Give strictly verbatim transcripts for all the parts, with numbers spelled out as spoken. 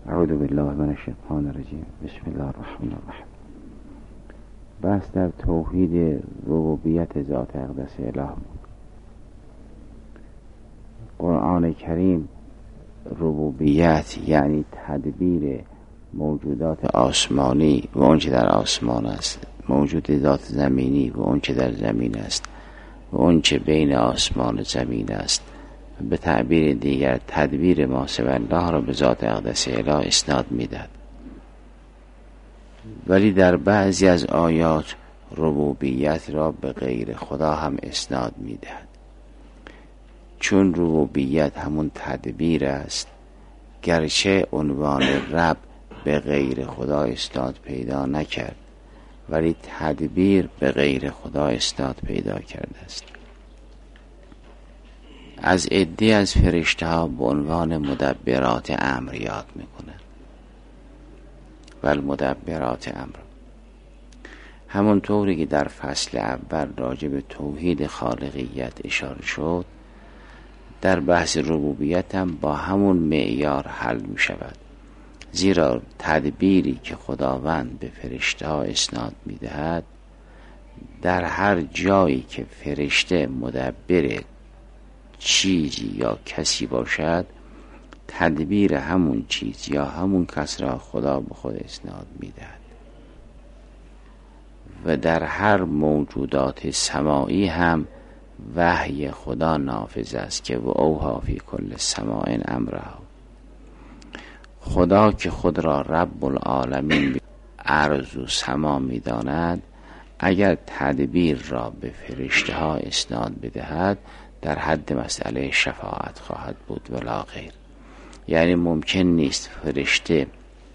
اعوذ بالله من الشیطان الرجیم. بسم الله الرحمن الرحیم. بحث در توحید ربوبیت ذات اقدس اله بود. قرآن کریم ربوبیت یعنی تدبیر موجودات آسمانی و اون چه در آسمان است، موجود ذات زمینی و اون چه در زمین است و اون چه بین آسمان و زمین است، به تعبیر دیگر تدبیر ما سوی الله را به ذات اقدس اله اسناد میدهد. ولی در بعضی از آیات ربوبیت را به غیر خدا هم اسناد میدهد، چون ربوبیت همون تدبیر است. گرچه عنوان رب به غیر خدا اسناد پیدا نکرد، ولی تدبیر به غیر خدا اسناد پیدا کرده است. از عده از فرشته ها به عنوان مدبرات امر یاد میکنه. ول مدبرات امر، همونطوری که در فصل اول راجع به توحید خالقیت اشاره شد، در بحث ربوبیت هم با همون معیار حل می شود. زیرا تدبیری که خداوند به فرشته ها اسناد می دهد، در هر جایی که فرشته مدبر چیزی یا کسی باشد، تدبیر همون چیز یا همون کس را خدا به خود اسناد می دهد. و در هر موجودات سماعی هم وحی خدا نافذ است که و اوها فی کل سماع امرها. خدا که خود را رب العالمین ارض و سما می داند، اگر تدبیر را به فرشته ها اسناد بدهد، در حد مسئله شفاعت خواهد بود ولا غیر. یعنی ممکن نیست فرشته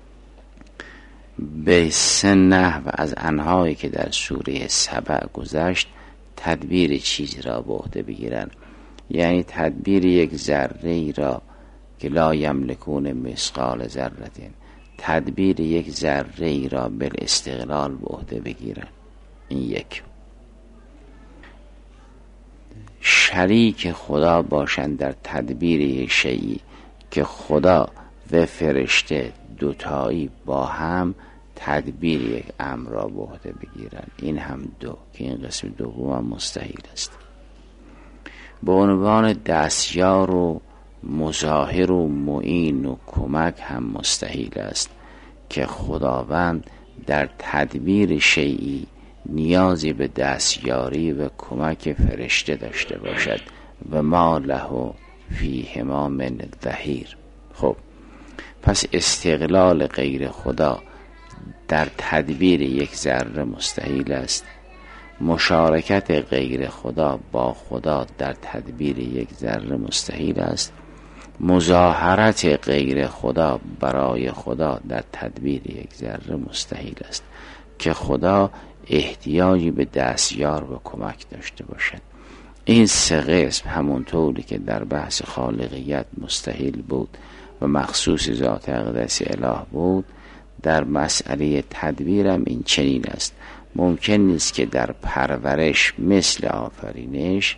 به سه نحو از انهایی که در سوره سبع گذشت تدبیر چیزی را به عهده بگیرند. یعنی تدبیر یک ذره را که لا یملکون مثقال ذره، تدبیر یک ذره را بالاستقلال به عهده بگیرند. این یک. شریک خدا باشند در تدبیر یک شیئی که خدا و فرشته دوتایی با هم تدبیر یک امر را به عهده بگیرند. این هم دو، که این قسم دوم هم مستحیل است. به عنوان دستیار و مظاهر و معین و کمک هم مستحیل است که خداوند در تدبیر شیئی نیازی به دستیاری و کمک فرشته داشته باشد و ما له فیهما من ظهیر. خب پس استقلال غیر خدا در تدبیر یک ذره مستحیل است. مشارکت غیر خدا با خدا در تدبیر یک ذره مستحیل است. مظاهرت غیر خدا برای خدا در تدبیر یک ذره مستحیل است که خدا احتیاجی به دستیار و کمک داشته باشد. این سه قسم همونطوری که در بحث خالقیت مستحیل بود و مخصوص ذات اقدس اله بود، در مسئله تدبیرم این چنین است. ممکن نیست که در پرورش مثل آفرینش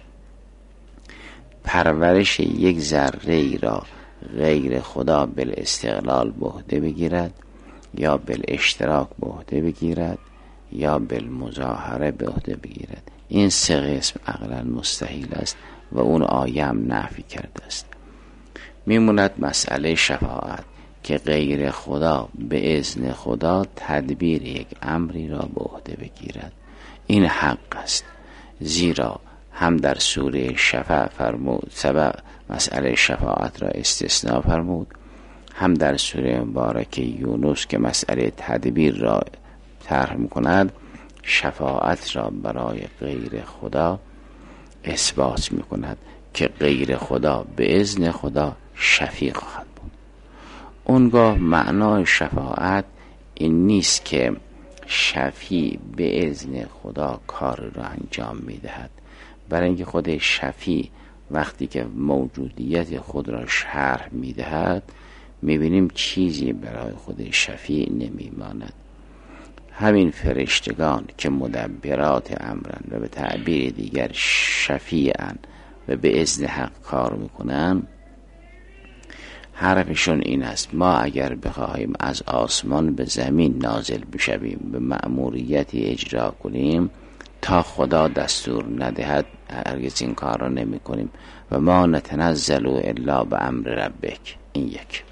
پرورش یک ذره ای را غیر خدا بالاستقلال به عهده بگیرد یا بالاشتراک به عهده بگیرد یا بالمظاهره به عهده بگیرد. این سه قسم عقلا مستحیل است و اون آیه هم نفی کرده است. میموند مسئله شفاعت که غیر خدا به اذن خدا تدبیر یک امری را به عهده بگیرد. این حق است، زیرا هم در سوره شفاعت فرمود سبب مسئله شفاعت را استثناء فرمود، هم در سوره مبارکه یونس که مسئله تدبیر را طرح می‌کند شفاعت را برای غیر خدا اثبات می‌کند که غیر خدا به اذن خدا شفیع خواهد بود. اونگاه معنای شفاعت این نیست که شفیع به اذن خدا کار را انجام می‌دهد، برای اینکه خود شفیع وقتی که موجودیت خود را شرح می‌دهد می‌بینیم چیزی برای خود شفیع نمی‌ماند. همین فرشتگان که مدبرات امرن و به تعبیر دیگر شفیعن و به اذن حق کار میکنن، حرفشون این است: ما اگر بخواهیم از آسمان به زمین نازل بشویم، به مأموریتی اجرا کنیم تا خدا دستور ندهد، هرگز این کار را نمی کنیم. و ما نتنزل الا به امر ربک. این یک.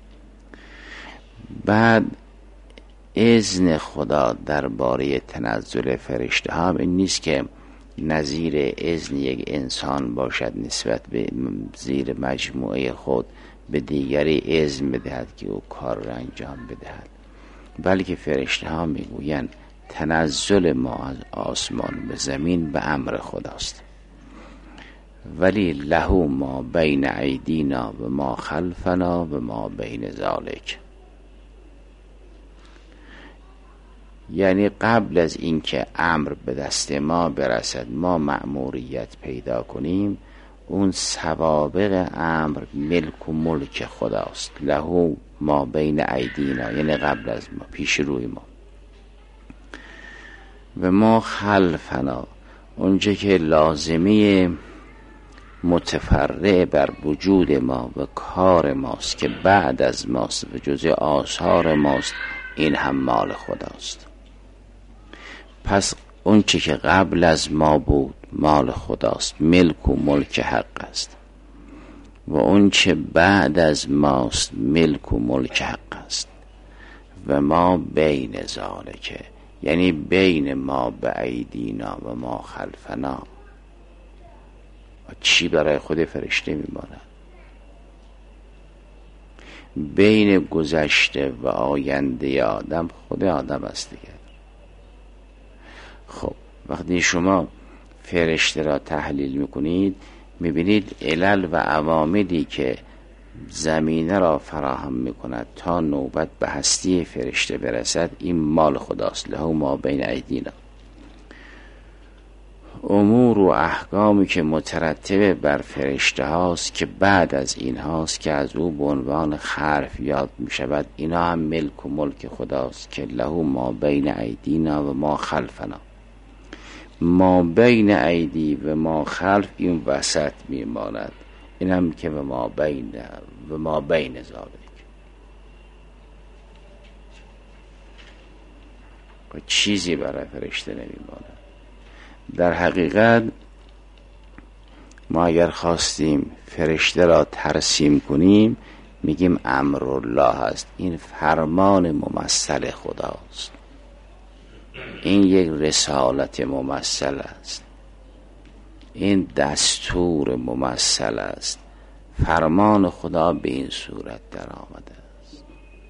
بعد اذن خدا درباره تنزل فرشته ها این نیست که نظیر اذن یک انسان باشد نسبت به زیر مجموعه خود به دیگری اذن بدهد که او کار را انجام بدهد، بلکه فرشته ها میگویند تنزل ما از آسمان به زمین به امر خداست. ولی له ما بین ایدینا و ما خلفنا و ما بین ذالک، یعنی قبل از اینکه امر به دست ما برسد، ما مأموریت پیدا کنیم، اون سوابق امر ملک و ملک خداست. له ما بین ایدینا یعنی قبل از ما، پیش روی ما. و ما خلفنا اونجا که لازمی متفرع بر وجود ما و کار ماست که بعد از ماست و جزء آثار ماست، این هم مال خداست. پس اون چی که قبل از ما بود مال خداست، ملک و ملک حق است، و اون چه بعد از ماست ملک و ملک حق است. و ما بین ذالک یعنی بین ما به ایدینا و ما خلفنا، و چی برای خود فرشته میماند؟ بین گذشته و آینده آدم خود آدم است دیگه. خب وقتی شما فرشته را تحلیل میکنید، میبینید علل و عواملی که زمینه را فراهم میکند تا نوبت به هستی فرشته برسد، این مال خداست. له ما بین ایدینا. امور و احکامی که مترتبه بر فرشته هاست که بعد از این هاست که از او به عنوان خلف یاد می شود، اینا هم ملک و ملک خداست که له ما بین ایدینا و ما خلفنا. ما بین ایدی و ما خلف این وسط می ماند، این هم که و ما بین و ما بین ذالک. و چیزی برای فرشته نمی ماند. در حقیقت ما اگر خواستیم فرشته را ترسیم کنیم، میگیم امر الله است. این فرمان ممثل خداست، این یک رسالت ممثل است، این دستور ممثل است. فرمان خدا به این صورت در آمده است.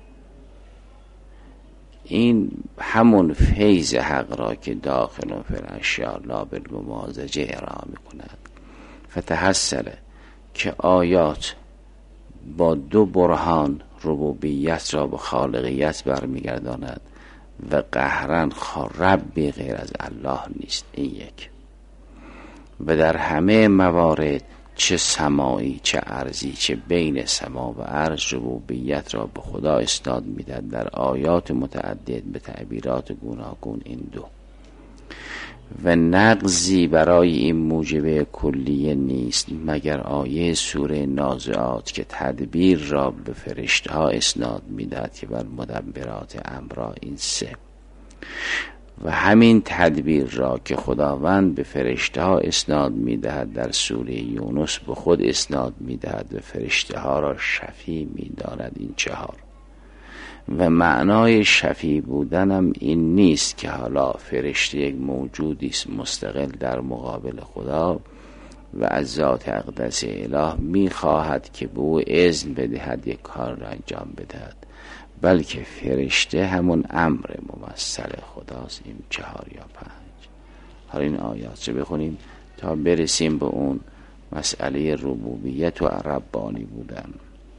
این همون فیض حق را که داخل و فرشیا لا بالممازجه ارائه میکند. فتحصل که آیات با دو برهان ربوبیت را به خالقیت برمیگرداند و قهرن ربی غیر از الله نیست. این یک. و در همه موارد چه سمایی چه ارضی، چه بین سما و ارض، ربوبیت را به خدا اسناد میدهد در آیات متعدد به تعبیرات گوناگون. این دو. و نقضی برای این موجبه کلیه نیست مگر آیه سوره نازعات که تدبیر را به فرشته ها اسناد میدهد که بر مدبرات امر. این سه. و همین تدبیر را که خداوند به فرشته ها اسناد میدهد در سوره یونس به خود اسناد میدهد و فرشته ها را شفیع میداند. این چهار. و معنای شفیع بودنم این نیست که حالا فرشته یک موجودی است مستقل در مقابل خدا و از ذات اقدس اله میخواهد که به او اذن بدهد یک کار را انجام بدهد، بلکه فرشته همون امر ممثل خداست. این چهار یا پنج. حالا این آیات رو بخونیم تا برسیم به اون مسئله ربوبیت و ربانی بودن.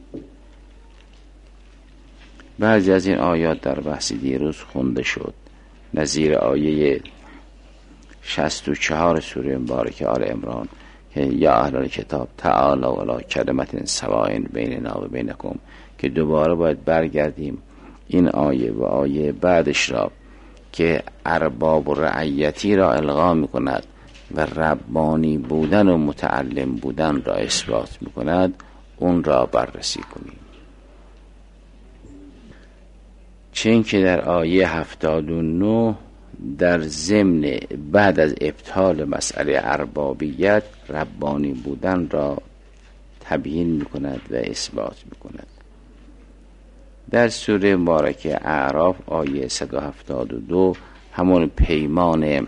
بعضی از این آیات در بحث دیروز خونده شد، نظیر آیه شصت و چهار سوره مبارکه آل عمران که یا اهل کتاب تعالوا الی کلمة سواء بیننا و بینکم، که دوباره باید برگردیم این آیه و آیه بعدش را که ارباب و رعیتی را الغا می کند و ربانی بودن و متعلم بودن را اثبات می کند، اون را بررسی کنیم. چون که در آیه هفتاد و نه در ضمن بعد از ابطال مسئله اربابیت ربانی بودن را تبیین میکند و اثبات میکند. در سوره مبارکه اعراف آیه صد و هفتاد و دو همون پیمان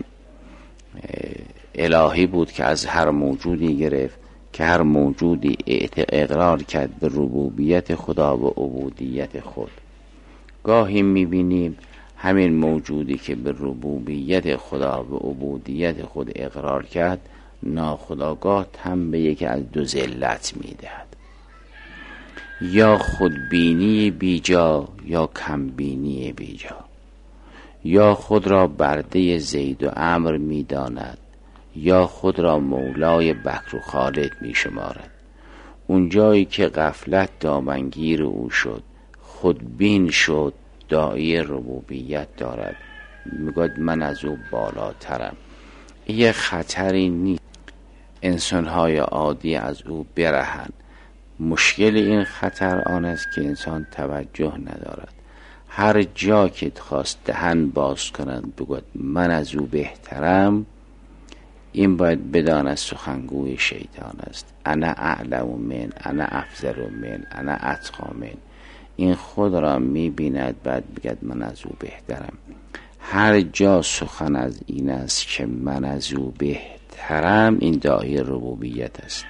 الهی بود که از هر موجودی گرفت که هر موجودی اقرار کرد به ربوبیت خدا و عبودیت خود. گاهی میبینیم همین موجودی که به ربوبیت خدا و عبودیت خود اقرار کرد ناخودآگاه تن به یکی از دو ذلت میدهد، یا خودبینی بیجا یا کمبینی بیجا، یا خود را برده زید و عمرو میداند یا خود را مولای بکر و خالد میشمارد. اون جایی که غفلت دامنگیر او شد، خودبین شد، داعی ربوبیت دارد، میگوید من از او بالاترم. یه خطری نیست انسان‌های عادی از او برهند. مشکل این خطر آن است که انسان توجه ندارد. هر جا که خواست دهن باز کنند بگوید من از او بهترم، این باید بداند سخنگوی شیطان است. انا اعلم من، انا افضل من، انا اتقی من. این خود را میبیند بعد بگد من از او بهترم. هر جا سخن از این است که من از او بهترم، این داعی ربوبیت است.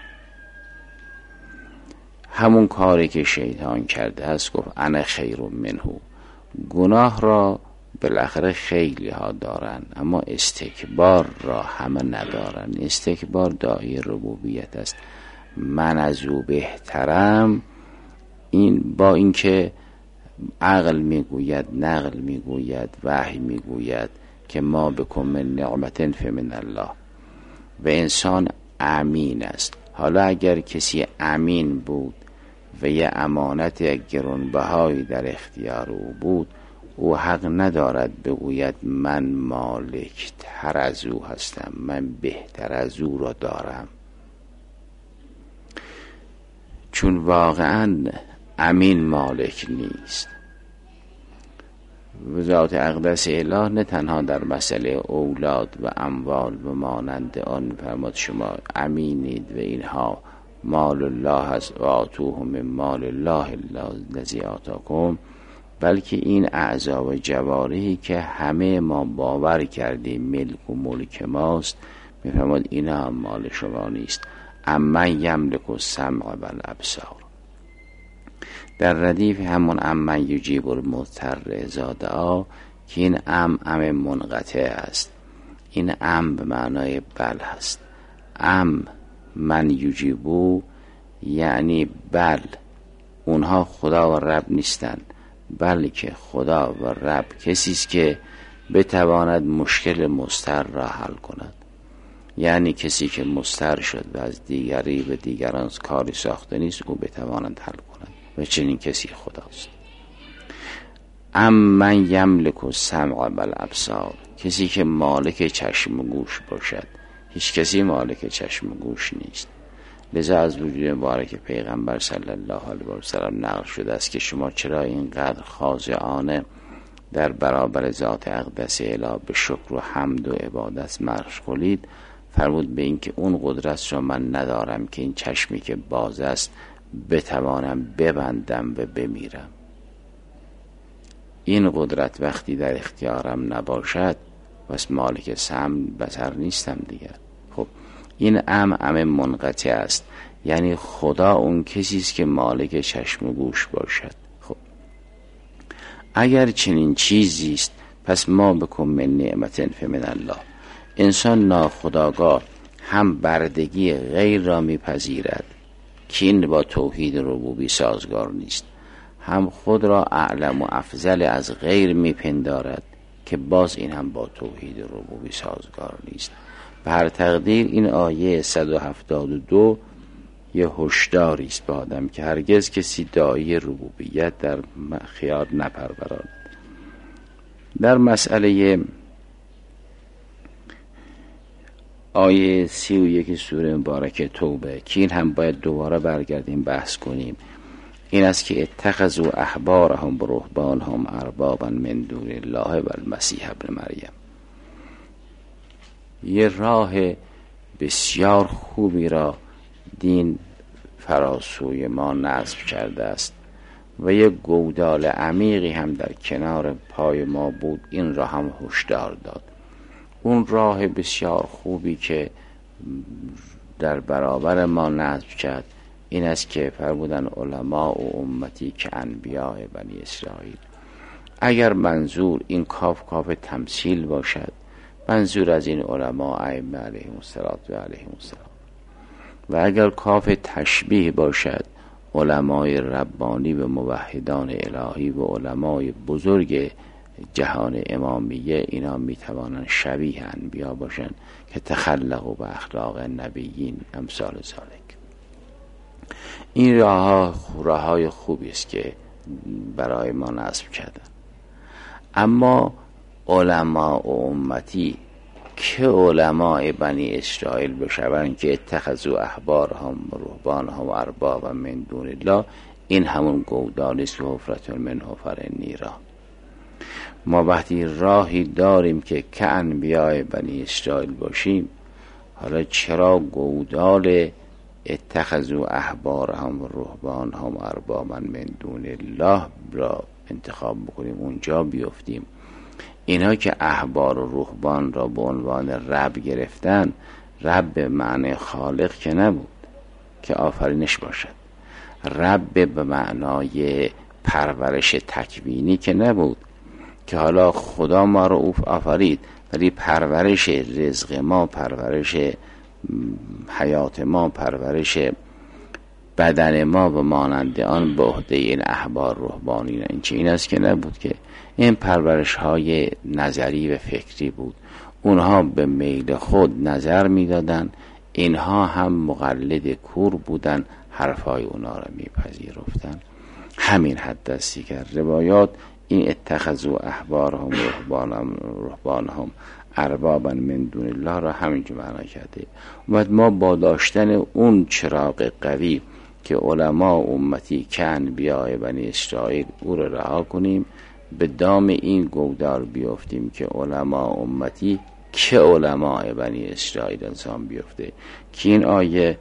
همون کاری که شیطان کرده است، گفت انا خیر منه. گناه را بالاخره خیلی ها دارن اما استکبار را همه ندارن. استکبار داعی ربوبیت است. من از او بهترم، این با اینکه عقل میگوید، نقل میگوید، وحی میگوید که ما بکم من نعمت فمن الله و انسان امین است. حالا اگر کسی امین بود و یه امانت گرانبهایی در اختیار او بود، او حق ندارد بگوید من مالک تر از او هستم، من بهتر از او را دارم، چون واقعا امین مالک نیست. ذات اقدس اله نه تنها در مسئله اولاد و اموال و مانند آن فرمود شما امینید و اینها مال الله است و آتوه من مال الله الذی آتاکم، بلکه این اعضا و جوارحی که همه ما باور کردیم ملک و ملک ماست، میفرماد اینا هم مال شما نیست. امن یملک السمع و الابصار. در ردیف همون امن یجیب المضطر اذا دعا که این ام ام منقطع است. این ام به معنای بل هست. ام من یجیبو یعنی بل، اونها خدا و رب نیستن، بلکه خدا و رب کسی است که بتواند مشکل مضطر را حل کند. یعنی کسی که مضطر شد و از دیگری و دیگران کاری ساخته نیست، او بتواند حل کند و چنین کسی خداست. ام من یملک السمع و الابصار، کسی که مالک چشم و گوش باشد. هیچ کسی مالک چشم و گوش نیست. لذا از وجود مبارک پیغمبر صلی الله علیه و سلم نقل شده است که شما چرا اینقدر خاضعانه در برابر ذات اقدس اله به شکر و حمد و عبادت مشغولید؟ فرمود به این که اون قدرت را من ندارم که این چشمی که باز است بتوانم ببندم و بمیرم. این قدرت وقتی در اختیارم نباشد پس مالک سمع بصر نیستم دیگر. خب این ام ام منقطع است، یعنی خدا اون کسی است که مالک چشم و گوش باشد. خب اگر چنین چیزی است پس ما بکن من نعمت فمن الله. انسان ناخودآگاه هم بردگی غیر را میپذیرد که این با توحید ربوبی سازگار نیست، هم خود را اعلم و افضل از غیر میپندارد که باز این هم با توحید ربوبی سازگار نیست. به هر تقدیر این آیه صد و هفتاد و دو یه هشداری است به آدم که هرگز کسی داعی ربوبیت در خیال نپروراند. در مسئله آیه سی و یک سوره مبارکه توبه که این هم باید دوباره برگردیم بحث کنیم، این است که اتخذوا احبارهم و رهبانهم اربابا من دون الله و المسیح ابن مریم. یه راه بسیار خوبی را دین فراسوی ما نصب کرده است و یه گودال عمیقی هم در کنار پای ما بود، این را هم هشدار داد. اون راه بسیار خوبی که در برابر ما نصب کرد این است که فرمودن علما و امتی که انبیاء بنی اسرائیل. اگر منظور این کاف کاف تمثیل باشد، منظور از این علما ائمه علیهم الصلوة و علیهم السلام، و اگر کاف تشبیه باشد، علمای ربانی و موحدان الهی و علمای بزرگ جهان امامیه، اینا میتوانند شبیه انبیا باشند که تخلقوا به اخلاق نبیین امثال ذالک. این راه های خوبی است که برای ما نصب کردن. اما علما و امتی که علماء بنی اسرائیل بشوند که اتخذوا احبارهم و رهبانهم اربابا من دون الله، این همون گودالی است که حفرة من حفر النیران. ما وقتی راهی داریم که که انبیاء بنی اسرائیل باشیم، حالا چرا گودال اتخذوا احبارهم و رهبانهم اربابا من دون الله را انتخاب بکنیم، اونجا بیفتیم؟ اینا که احبار و رهبان را به عنوان رب گرفتن، رب به معنی خالق که نبود که آفرینش باشد، رب به معنای پرورش تکوینی که نبود که حالا خدا ما رو آفرید ولی پرورش رزق ما، پرورش حیات ما، پرورش بدن ما و مانند آن به عهده این احبار رهبانین این چه این است که نبود که این پرورش های نظری و فکری بود. اونها به میل خود نظر میدادن، اینها هم مقلد کور بودن، حرفای اونا را میپذیرفتن. همین حد است که روایات این اتخذوا احبارهم و رهبانهم اربابا من دون الله را همینجور معنا کرده. و ما با داشتن اون چراغ قوی که علما و امتی که انبیاء بنی اسرائیل او را رها کنیم، به دام این گودال بیافتیم که علما و امتی که علماء بنی اسرائیل انسان بیفته. که این آیه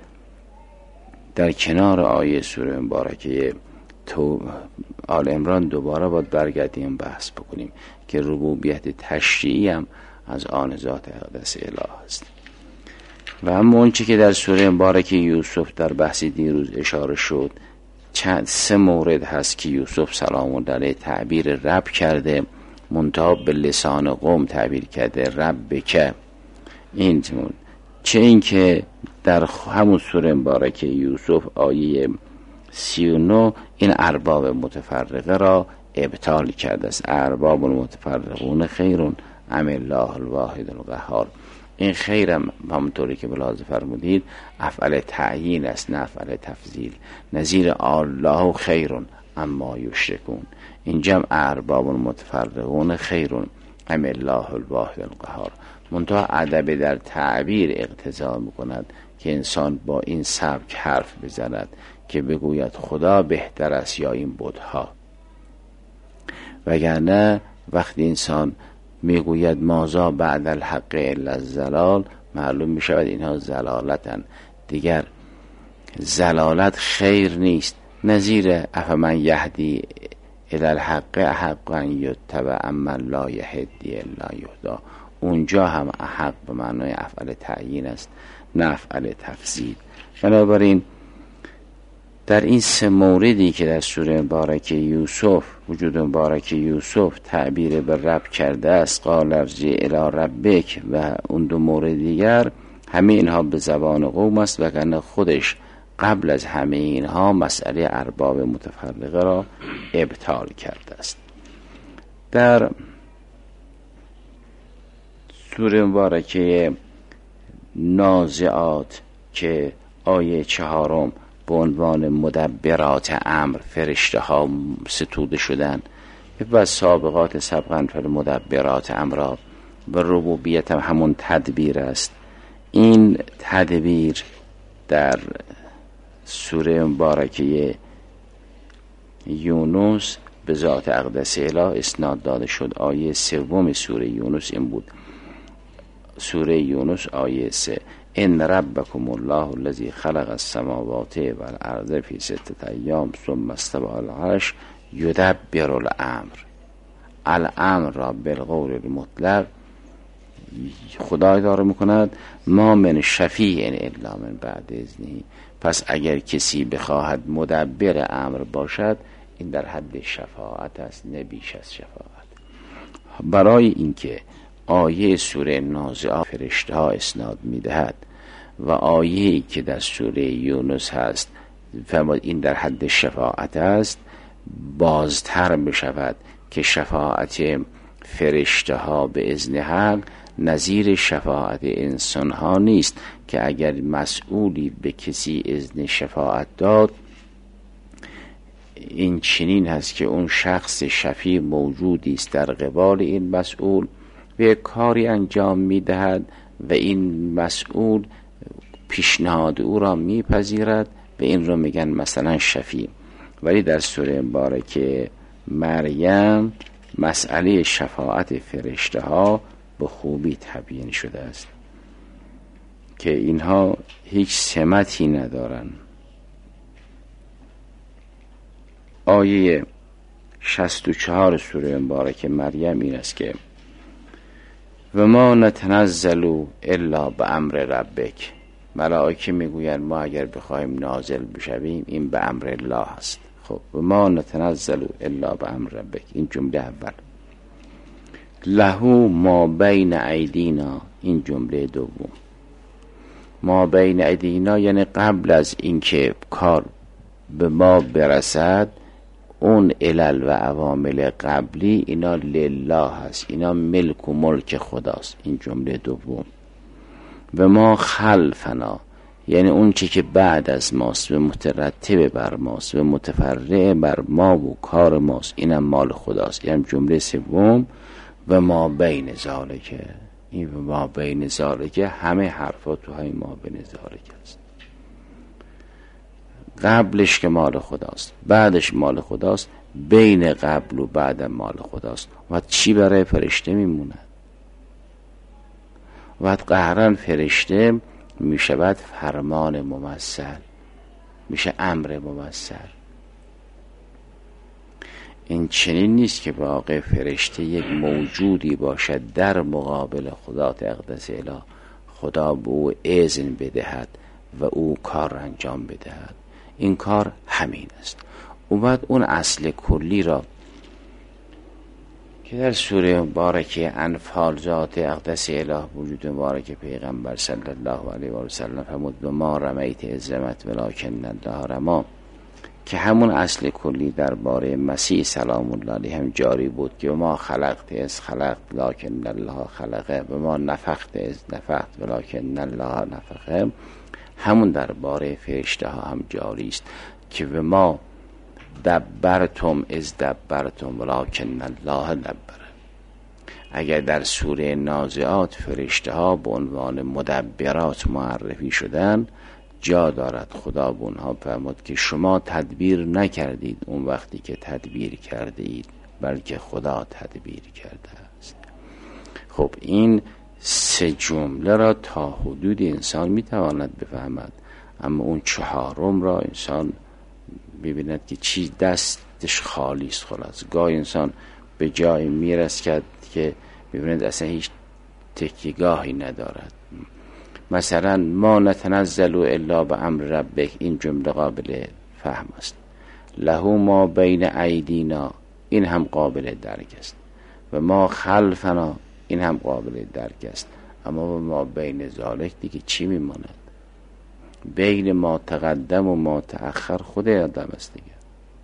در کنار آیه سوره مبارکه تو آل عمران دوباره باید برگردیم بحث بکنیم که ربوبیت تشریعی هم از آن ذات اقدس اله است. و اما اون چی که در سوره مبارکه یوسف در بحث دیروز اشاره شد، چند سه مورد هست که یوسف سلام الله علیه تعبیر رب کرده، منتها به لسان قوم تعبیر کرده رب که این چه این که در همون سوره مبارکه یوسف آیه سی و نه این ارباب متفرقه را ابطال کرده است. ارباب متفرقون خیرون ام الله الواحد القهار. این خیرم همونطوری که بلاحظه فرمودید افعل تعیین است نه افعل تفضیل. نظیر الله خیرون اما یشرکون، این جمع ارباب متفرقون خیرون ام الله الواحد القهار. منتها ادب در تعبیر اقتضا میکند که انسان با این سبک حرف بزند که بگوید خدا بهتر است یا این بت‌ها، وگرنه وقتی انسان میگوید مازا بعد الحق الا الضلال، معلوم میشود اینها ضلالتن. دیگر ضلالت خیر نیست. نظیر افمن یهدی الی الحق حقا یتبع اما لا یهدی الا یهدا. اونجا هم حق به معنای افعل تعیین است نه افعل تفضیل. بنابراین در این سه موردی که در سوره مبارکه یوسف وجود مبارکه یوسف تعبیر به رب کرده است، قال ارجع الی ربک، و اون دو مورد دیگر همه اینها به زبان قوم است، وگرنه خودش قبل از همه اینها مسئله ارباب متفرقه را ابطال کرده است. در سوره مبارکه نازعات که آیه چهارم به عنوان مدبرات امر، فرشته ها ستوده شدن و سابقات سبقا پر مدبرات امر و ربوبیت هم همون تدبیر است. این تدبیر در سوره مبارکه یونس به ذات اقدس اله اسناد داده شد. آیه سوم سوره یونس این بود، سوره یونس آیه سه: ان ربکم الله الذی خلق السماوات والارض فی ستة ایام ثم استوى علی العرش یدبر الامر. الامر را بالقول المطلق خدای داره میکند، ما من شفیع الا من بعد اذنه. پس اگر کسی بخواهد مدبر امر باشد این در حد شفاعت است، نه بیش از شفاعت. برای اینکه آیه سوره نازعات فرشته ها اسناد میدهد و آیه‌ای که در سوره یونس هست فرمود این در حد شفاعت است، بازتر بشود که شفاعت فرشته ها به اذن حق نظیر شفاعت انسان ها نیست، که اگر مسئولی به کسی اذن شفاعت داد این چنین هست که اون شخص شفیع موجودی است در قبال این مسئول و یک کاری انجام میدهد و این مسئول پیشنهاد او را میپذیرد و این رو میگن مثلا شفیع. ولی در سوره مبارکه مریم مسئله شفاعت فرشته ها به خوبی تبیین شده است که اینها هیچ سمتی ندارن. آیه شصت و چهار سوره مبارکه مریم این است که و ما نتنزل الا بامر ربک. ملائکه میگویند ما اگر بخوایم نازل بشویم این به امر الله است. خب و ما نتنزل الا بامر ربک، این جمله اول. له ما بین ایدینا، این جمله دوم. ما بین ایدینا یعنی قبل از اینکه کار به ما برسد اون علل و عوامل قبلی اینا لله هست، اینا ملک و ملک خداست، این جمله دوم. و ما خلفنا یعنی اون چی که بعد از ماست و مترتب بر ماست و متفرع بر ما و کار ماست اینم مال خداست، یعنی جمله سوم. و ما بین ذالک، این و ما بین ذالک همه حرفات تو های ما بین ذالک است. قبلش که مال خداست، بعدش مال خداست، بین قبل و بعد مال خداست. و چی برای فرشته میموند؟ و قهرن فرشته میشود فرمان ممثل، میشه امر ممثل. این چنین نیست که واقع فرشته یک موجودی باشد در مقابل خدا اقدس اله، خدا به او اذن بدهد و او کار انجام بدهد. این کار همین است. و بعد اون اصل کلی را که در سوره مبارکه انفال ذات اقدس اله وجود مبارک پیغمبر صلی الله علیه و سلم فرمود و ما رمیت اذ رمت ولکن الله رمی، که همون اصل کلی درباره مسیح سلام الله علیه هم جاری بود که ما خلقت از خلقت لکن الله خلقه و ما نفخت از نفخت ولکن الله نفخه. همون درباره فرشته ها هم جاری است که و ما دبرتم از دبرتم ولکن الله دبره. اگر در سوره نازعات فرشته ها به عنوان مدبرات معرفی شدن، جا دارد خدا به اونها فرمود که شما تدبیر نکردید اون وقتی که تدبیر کرده اید، بلکه خدا تدبیر کرده است. خب این سه جمله را تا حدود انسان میتواند بفهمد، اما اون چهارم را انسان ببیند که چی دستش خالی است. خلاص گاهی انسان به جای میرسد که ببیند اصلا هیچ تکیه‌گاهی ندارد. مثلا ما نتنزل الا بامر ربک، این جمله قابل فهم است. له ما بین ایدینا، این هم قابل درک است. و ما خلفنا، این هم قابل درک است. اما ما بین ذالک دیگه چی میماند؟ بین ما تقدم و ما تأخر خود آدم است دیگه.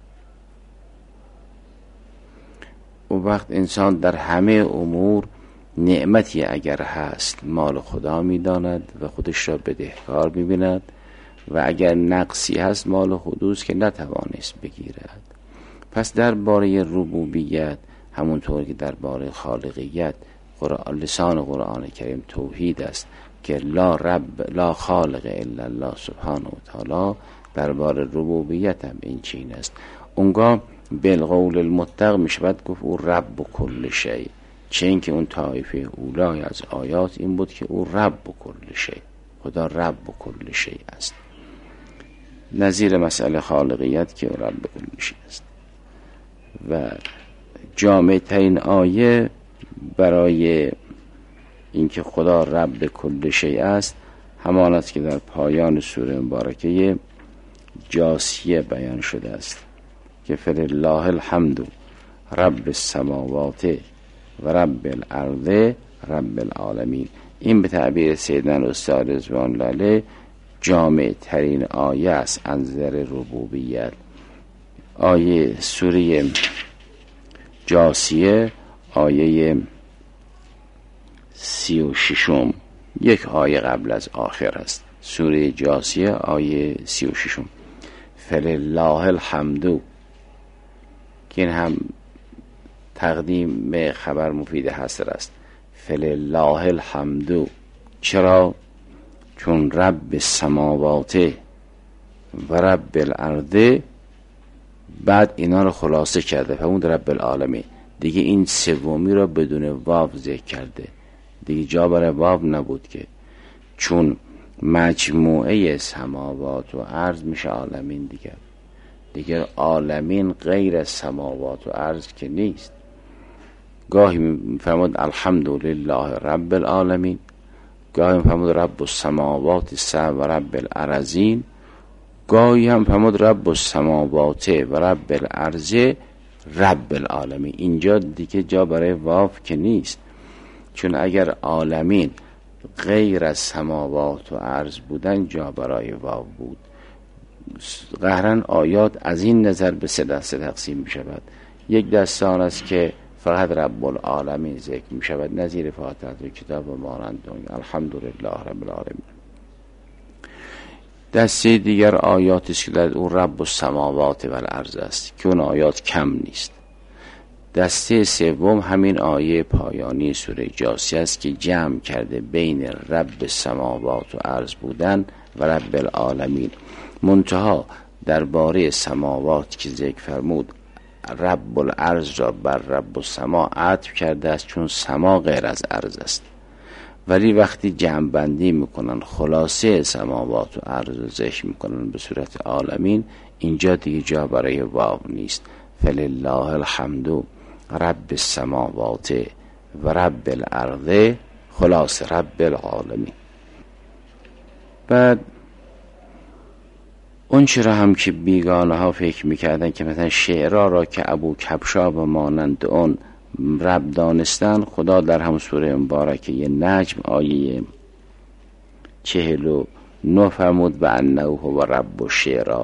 اون وقت انسان در همه امور نعمتی اگر هست مال خدا میداند و خودش را بدهکار میبیند، و اگر نقصی هست مال خودوست که نتوانست بگیرد. پس درباره ربوبیت همونطور که درباره خالقیت قرآن، لسان قرآن کریم توحید است که لا رب لا خالق الا الله سبحانه و تعالی، درباره ربوبیت هم این چین است. اونگاه بالقول المطلق میشود گفت او رب کل شیء، چه اینکه اون طایفه اولای از آیات این بود که او رب کل شیء، خدا رب کل شیء است، نظیر مسئله خالقیت که رب کل شیء است. و جامع ترین آیه برای اینکه خدا رب کل شیء است همان است که در پایان سوره مبارکه جاثیه بیان شده است که فلله الحمد رب السماوات و رب الارض رب العالمین. این به تعبیر سیدنا استاد رضوان لاله جامع ترین آیه است از نظر ربوبیت. آیه سوره جاثیه آیه سی و ششم، یک آیه قبل از آخر است. سوره جاثیه آیه سی و ششم، فلله الحمد، که این هم تقدیم خبر مفید حصر است. فلله الحمد، چرا؟ چون رب السماوات و رب الارض، بعد اینا رو خلاصه کرده فرمود رب العالمین. دیگه این سومی رو بدون واو ذکر کرده، دیگه جا برای واو نبود که، چون مجموعه سماوات و ارض میشه عالمین دیگه. دیگه عالمین غیر از سماوات و ارض که نیست. گاهی میفرمود الحمدلله رب العالمین، گاهی میفرمود رب السماوات السبع و رب الارضین، گاهی هم فرمود رب السماوات و رب الارض رب العالمین. اینجا دیگه جا برای واو که نیست، چون اگر عالمین غیر از سماوات و ارض بودن جا برای واو بود. قهرن آیات از این نظر به سه دسته تقسیم می شود. یک دسته آن است که فقط رب العالمین ذکر می شود، نظیر فاتحه و کتاب و مانند الحمدلله رب العالمین. دسته دیگر آیات است که در اون رب السماوات و الارض است که اون آیات کم نیست. دسته سوم همین آیه پایانی سوره جاثیه است که جمع کرده بین رب السماوات و ارض بودن و رب العالمین. منتها درباره سماوات که ذکر فرمود رب الارض را بر رب السما عطف کرده است، چون سما غیر از ارض است. ولی وقتی جمع بندی میکنن خلاصه سماوات و ارض رو ذکر میکنن به صورت عالمین، اینجا دیگه جا برای واو نیست. فلله الحمد رب السماوات و رب الارض، خلاصه رب العالمین. بعد اون چرا هم که بیگانه ها فکر میکردن که مثلا شعرها را که ابو کبشا و مانند اون رب دانستن، خدا در هم سوره مبارکه نجم آیه چهل و نه فرمود و انه هو رب الشعرا.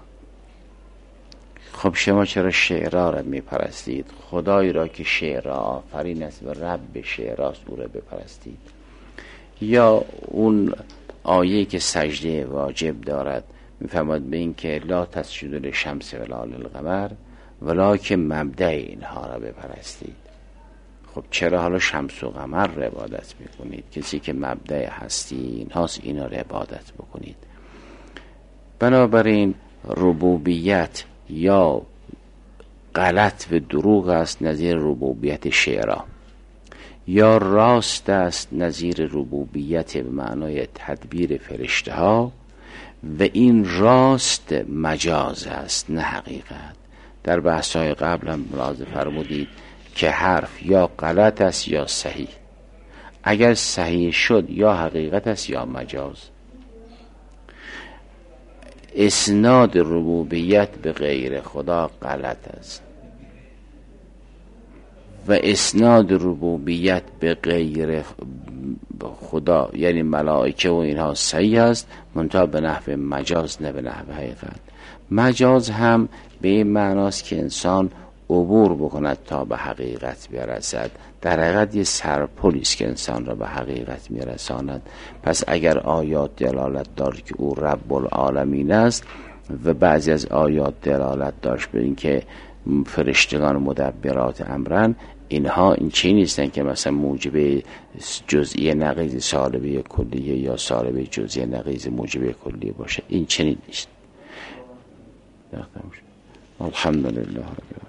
خب شما چرا شعرها را میپرستید؟ خدایی را که شعرها آفرین است و رب شعراست او را بپرستید. یا اون آیه که سجده واجب دارد میفرماد به این که لا تسجدوا للشمس ولا للقمر ولکن مبدأ اینها را بپرستید. خب چرا حالا شمس و قمر را عبادت میکنید؟ کسی که مبدأ هستی اینهاست، اینا را عبادت بکنید. بنابراین ربوبیت یا غلط و دروغ است نظیر ربوبیت شعرا، یا راست است نظیر ربوبیت به معنای تدبیر فرشته ها، و این راست مجاز است نه حقیقت. در بحث‌های قبل هم ملاحظه فرمودید که حرف یا غلط است یا صحیح. اگر صحیح شد یا حقیقت است یا مجاز. اسناد ربوبیت به غیر خدا غلط است و اسناد ربوبیت به غیر خدا یعنی ملائکه و اینها صحیح است، منتها به نحو مجاز نه به نحو حقیقت. مجاز هم به این معناست که انسان عبور بکند تا به حقیقت برسد. در حقیقت یه سرپلی است که انسان را به حقیقت میرساند. پس اگر آیات دلالت داشت که او رب العالمین است و بعضی از آیات دلالت داشت به این که فرشتگان مدبرات امرن، اینها این چی نیستن که مثلا موجب جزئی نقیض سالبه کلیه یا سالبه جزئی نقیض موجب کلیه باشه. این چنین نیست. الحمدلله.